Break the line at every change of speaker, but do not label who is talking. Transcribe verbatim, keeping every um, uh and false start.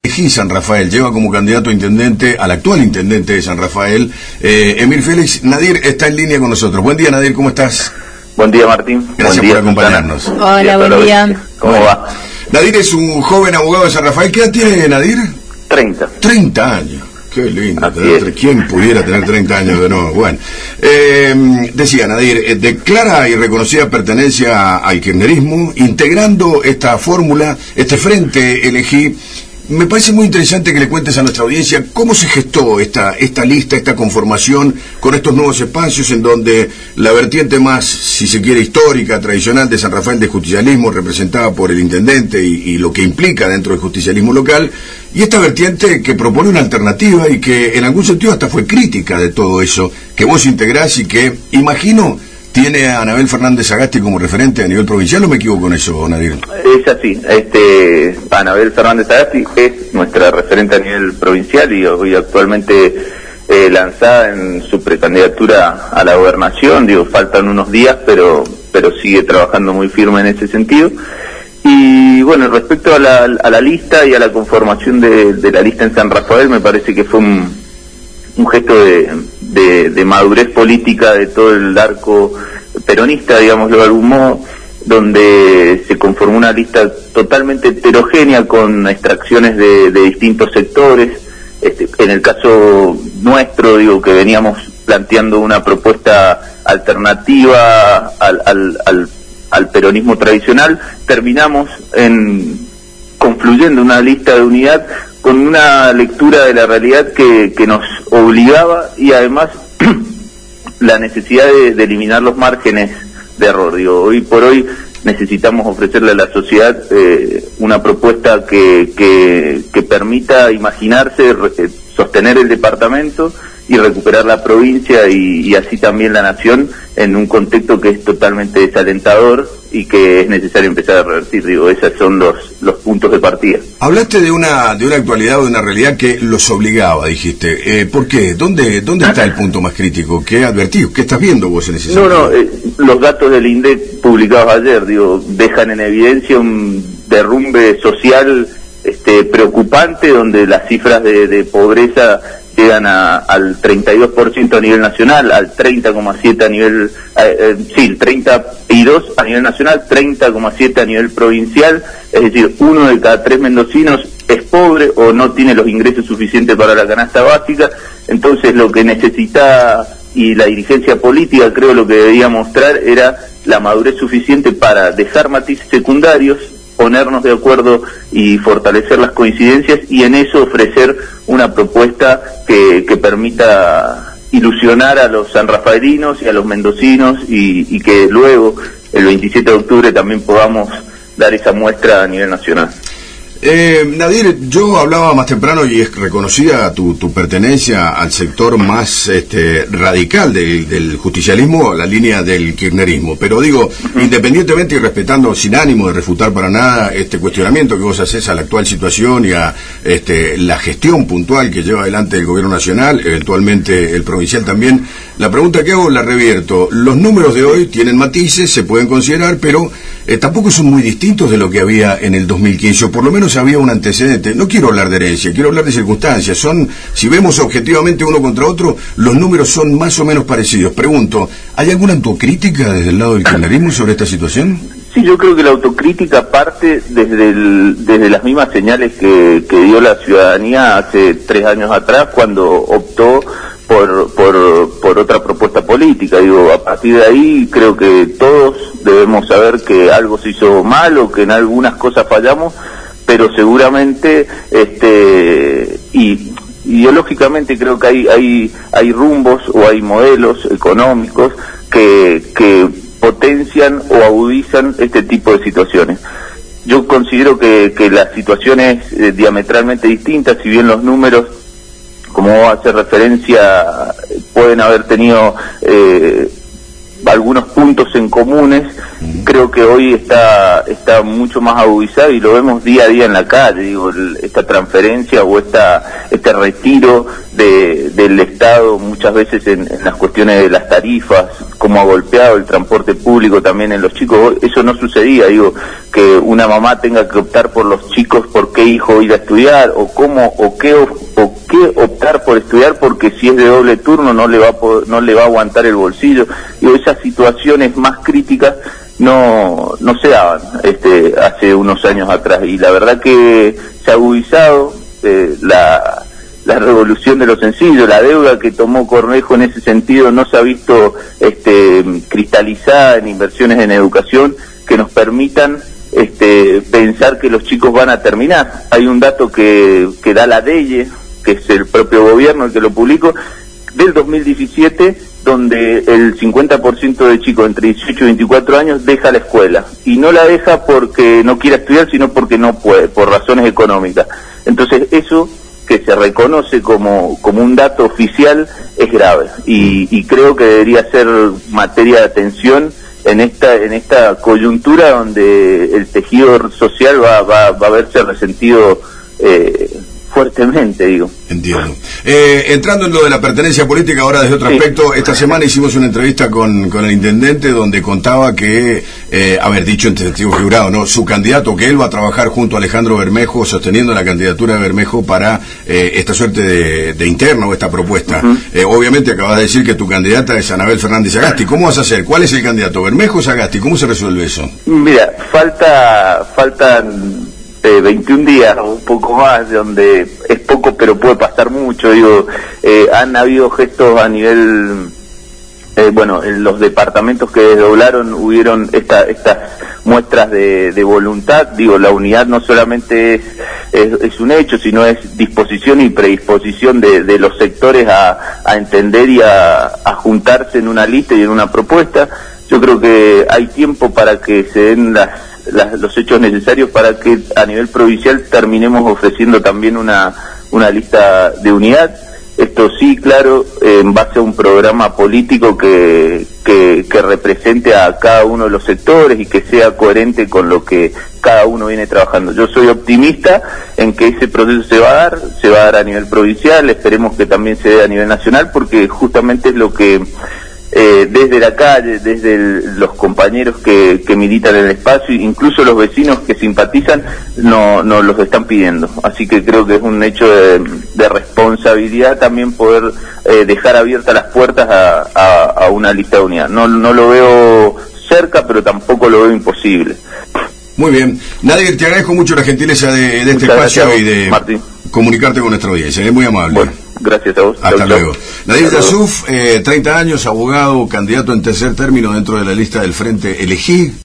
Elegí San Rafael, lleva como candidato a intendente, al actual intendente de San Rafael, eh, Emir Félix. Nadir está en línea con nosotros. Buen día, Nadir, ¿cómo estás?
Buen día, Martín.
Gracias
buen día,
por acompañarnos.
Susana. Hola, buen día.
¿Cómo
bueno,
va?
Nadir es un joven abogado de San Rafael. ¿Qué edad tiene Nadir?
treinta.
treinta años. Qué lindo.
Tener,
¿Quién pudiera tener treinta años de nuevo? Bueno, eh, decía Nadir, eh, declara y reconocida pertenencia al kirchnerismo, integrando esta fórmula, este frente elegí. Me parece muy interesante que le cuentes a nuestra audiencia cómo se gestó esta esta lista, esta conformación con estos nuevos espacios en donde la vertiente más, si se quiere, histórica, tradicional de San Rafael de justicialismo, representada por el intendente y, y lo que implica dentro del justicialismo local, y esta vertiente que propone una alternativa y que en algún sentido hasta fue crítica de todo eso, que vos integrás y que, imagino, ¿tiene a Anabel Fernández Sagasti como referente a nivel provincial o me equivoco con eso, Nadir?
Es así. Este, Anabel Fernández Sagasti es nuestra referente a nivel provincial y hoy actualmente eh, lanzada en su precandidatura a la gobernación. Digo, faltan unos días, pero pero sigue trabajando muy firme en ese sentido. Y bueno, respecto a la, a la lista y a la conformación de, de la lista en San Rafael, me parece que fue un, un gesto de... De, de madurez política de todo el arco peronista, digámoslo de algún modo, donde se conformó una lista totalmente heterogénea con extracciones de, de distintos sectores. Este, en el caso nuestro, digo, que veníamos planteando una propuesta alternativa al, al, al, al peronismo tradicional, terminamos en confluyendo una lista de unidad con una lectura de la realidad que, que nos obligaba y además la necesidad de, de eliminar los márgenes de error. Digo, hoy por hoy necesitamos ofrecerle a la sociedad eh, una propuesta que, que, que permita imaginarse, re, sostener el departamento y recuperar la provincia y, y así también la nación en un contexto que es totalmente desalentador y que es necesario empezar a revertir. Digo, esos son los los puntos de partida.
Hablaste de una de una actualidad o de una realidad que los obligaba, dijiste. Eh, ¿Por qué? ¿Dónde dónde está el punto más crítico? ¿Qué advertís? ¿Qué estás viendo vos en ese sentido?
No, no, eh, los datos del INDEC publicados ayer, digo, dejan en evidencia un derrumbe social este preocupante, donde las cifras de, de pobreza llegan a, al treinta y dos por ciento a nivel nacional, al treinta coma siete por ciento a nivel, eh, eh, sí, el treinta y dos por ciento a nivel nacional, treinta coma siete por ciento a nivel provincial, es decir, uno de cada tres mendocinos es pobre o no tiene los ingresos suficientes para la canasta básica. Entonces lo que necesita y la dirigencia política, creo, lo que debía mostrar era la madurez suficiente para dejar matices secundarios, ponernos de acuerdo y fortalecer las coincidencias y en eso ofrecer una propuesta que, que permita ilusionar a los sanrafaelinos y a los mendocinos y, y que luego el veintisiete de octubre también podamos dar esa muestra a nivel nacional.
Eh, Nadir, yo hablaba más temprano y es reconocida tu, tu pertenencia al sector más este, radical del, del justicialismo, la línea del kirchnerismo, pero digo, uh-huh. independientemente y respetando sin ánimo de refutar para nada este cuestionamiento que vos haces a la actual situación y a este, la gestión puntual que lleva adelante el gobierno nacional, eventualmente el provincial también, la pregunta que hago la revierto. Los números de hoy tienen matices, se pueden considerar, pero eh, tampoco son muy distintos de lo que había en el dos mil quince, o por lo menos había un antecedente. No quiero hablar de herencia, quiero hablar de circunstancias. Son, si vemos objetivamente uno contra otro, los números son más o menos parecidos. Pregunto, ¿hay alguna autocrítica desde el lado del kirchnerismo sobre esta situación?
Sí, yo creo que la autocrítica parte desde el, desde las mismas señales que, que dio la ciudadanía hace tres años atrás cuando optó por, por, por otra propuesta política. Digo, a partir de ahí creo que todos debemos saber que algo se hizo mal o que en algunas cosas fallamos, pero seguramente este y ideológicamente creo que hay hay hay rumbos o hay modelos económicos que que potencian o agudizan este tipo de situaciones. Yo considero que que la situación es eh, diametralmente distinta, si bien los números, como hace referencia, pueden haber tenido eh, algunos puntos en comunes. Creo que hoy está está mucho más agudizado y lo vemos día a día en la calle. Digo, el, esta transferencia o esta este retiro de, del Estado muchas veces en, en las cuestiones de las tarifas, cómo ha golpeado el transporte público también en los chicos. Eso no sucedía, digo, que una mamá tenga que optar por los chicos, por qué hijo ir a estudiar, o cómo, o qué, o, o qué optar por estudiar, porque si es de doble turno no le va a poder, no le va a aguantar el bolsillo. Digo, esas situaciones más críticas no no se daban este hace unos años atrás, y la verdad que se ha agudizado eh, la la revolución de lo sencillo. La deuda que tomó Cornejo en ese sentido no se ha visto este cristalizada en inversiones en educación que nos permitan este pensar que los chicos van a terminar. Hay un dato que, que da la D E I E, que es el propio gobierno el que lo publicó, del dos mil diecisiete, donde el cincuenta por ciento de chicos entre dieciocho y veinticuatro años deja la escuela, y no la deja porque no quiera estudiar, sino porque no puede, por razones económicas. Entonces eso, que se reconoce como, como un dato oficial, es grave, y, y creo que debería ser materia de atención en esta en esta coyuntura donde el tejido social va, va, va a verse resentido eh, fuertemente, digo.
Entiendo. Eh, entrando en lo de la pertenencia política, ahora desde otro sí. aspecto, esta semana hicimos una entrevista con, con el intendente donde contaba que, eh, haber dicho en testigo figurado, ¿no?, su candidato, que él va a trabajar junto a Alejandro Bermejo, sosteniendo la candidatura de Bermejo para eh, esta suerte de, de interna o esta propuesta. Uh-huh. eh, obviamente acabas de decir que tu candidata es Anabel Fernández Sagasti. ¿Cómo vas a hacer? ¿Cuál es el candidato? ¿Bermejo o Sagasti? ¿Cómo se resuelve eso?
Mira, falta faltan Eh, veintiún días o un poco más, donde es poco pero puede pasar mucho. Digo, eh, han habido gestos a nivel, eh, bueno, en los departamentos que desdoblaron hubieron esta, estas muestras de, de voluntad. Digo, la unidad no solamente es, es, es un hecho, sino es disposición y predisposición de, de los sectores a, a entender y a, a juntarse en una lista y en una propuesta. Yo creo que hay tiempo para que se den las Las, los hechos necesarios para que a nivel provincial terminemos ofreciendo también una, una lista de unidad. Esto sí, claro, eh, en base a un programa político que, que, que represente a cada uno de los sectores y que sea coherente con lo que cada uno viene trabajando. Yo soy optimista en que ese proceso se va a dar, se va a dar a nivel provincial, esperemos que también se dé a nivel nacional, porque justamente es lo que Eh, desde la calle, desde el, los compañeros que, que militan en el espacio, incluso los vecinos que simpatizan, no, no los están pidiendo. Así que creo que es un hecho de, de responsabilidad también poder eh, dejar abiertas las puertas a, a, a una lista de unidad. No, no lo veo cerca, pero tampoco lo veo imposible.
Muy bien. Nadir, te agradezco mucho la gentileza de, de este
Muchas
espacio
gracias,
y de
Martín.
Comunicarte con nuestra audiencia. Es muy amable.
Bueno, gracias a vos.
Hasta
chau,
luego.
Chau.
Nadir Yasuf, eh, treinta años, abogado, candidato en tercer término dentro de la lista del Frente Elegí.